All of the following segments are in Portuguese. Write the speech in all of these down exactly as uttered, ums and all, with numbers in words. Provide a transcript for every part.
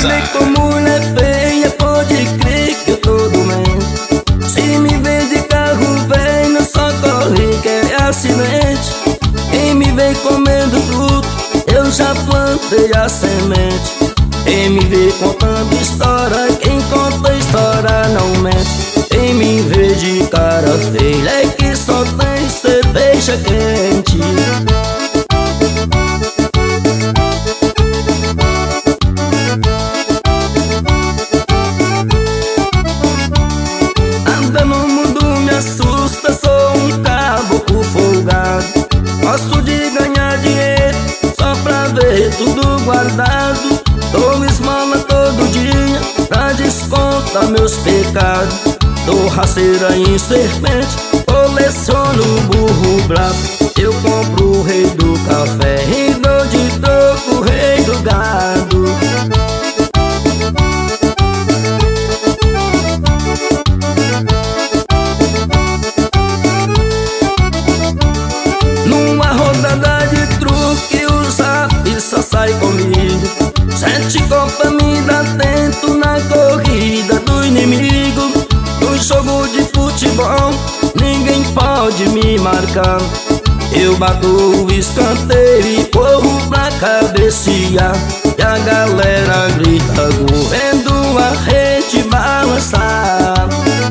vê com mulher feia, pode crer que eu tô doente. Se me vê de carro velho, não socorre que é acidente. Quem me vê comendo fruto, eu já plantei a semente. Quem me vê contando história, quem conta história não mente. Quem me vê de cara feia é que só tem cerveja quente. Anda no mundo me assusta, sou um caboclo folgado. Gosto de ganhar dinheiro só pra ver tudo guardado. Dou esmola todo dia pra descontar meus pecados. Dou rasteira em serpente, coleciono burro bravo. Eu compro o rei do café e dou de troco o rei do gado. Numa rodada de truque o zap só sai comigo. Sete copas me dá tento na corrida do inimigo. No jogo de futebol ninguém pode me marcar. Eu bato o escanteio e corro pra cabecear. E a galera grita gol, vendo a rede balançar.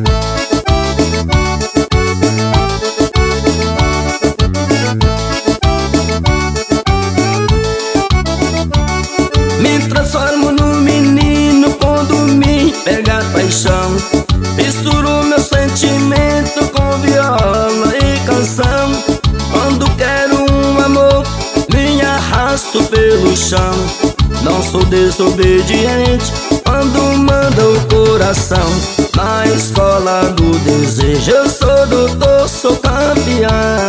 Me transformo no menino quando me pega a paixão. Misturo meu sentimento com viola e canção. Quando quero um amor, me arrasto pelo chão. Não sou desobediente quando manda o coração. Na escola do desejo eu sou doutor, sou campeão.